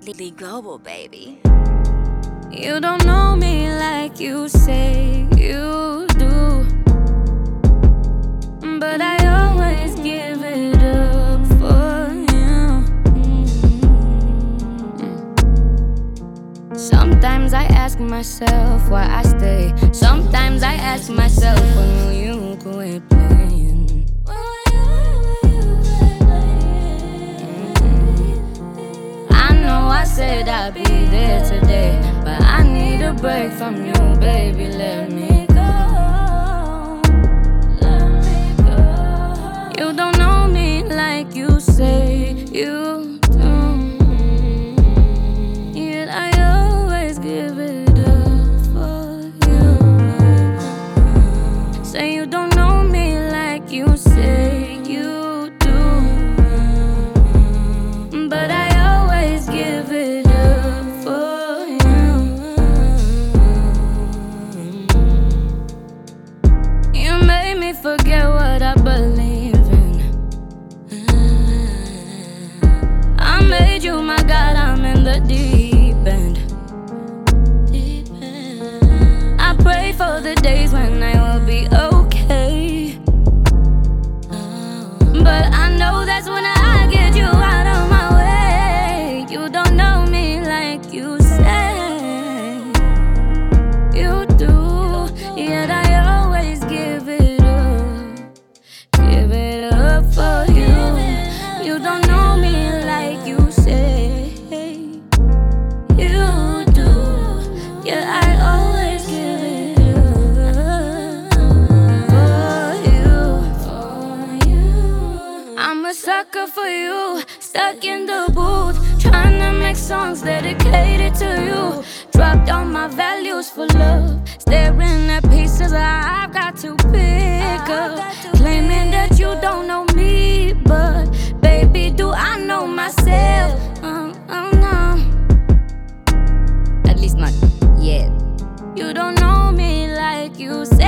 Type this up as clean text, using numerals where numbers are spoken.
Global, baby. You don't know me like you say you do, but I always give it up for you. Sometimes I ask myself why I stay. Sometimes I ask myself when will you quit playing. I know I said I'd be there today, but I need a break from you, baby. Let me go. Let me go. You don't know me like you say you do, yet I always give it up for you. Say you don't know me like you say you do, but I always give it up for you. You made me forget what I believe in. I made you my God, I'm in the deep end. I pray for the days when I will be okay, but I know that's when I get you out of my way. You don't know me like you say you do, yet I always give it up for you. You don't know me like you say you do, yet I always give it up for you. I'm a sucker for you, stuck in the booth, trying to make songs dedicated to you. Dropped all my values for love, staring at pieces I've got to pick up. Claiming that you don't know me, but baby, do I know myself? No. At least not yet. You don't know me like you say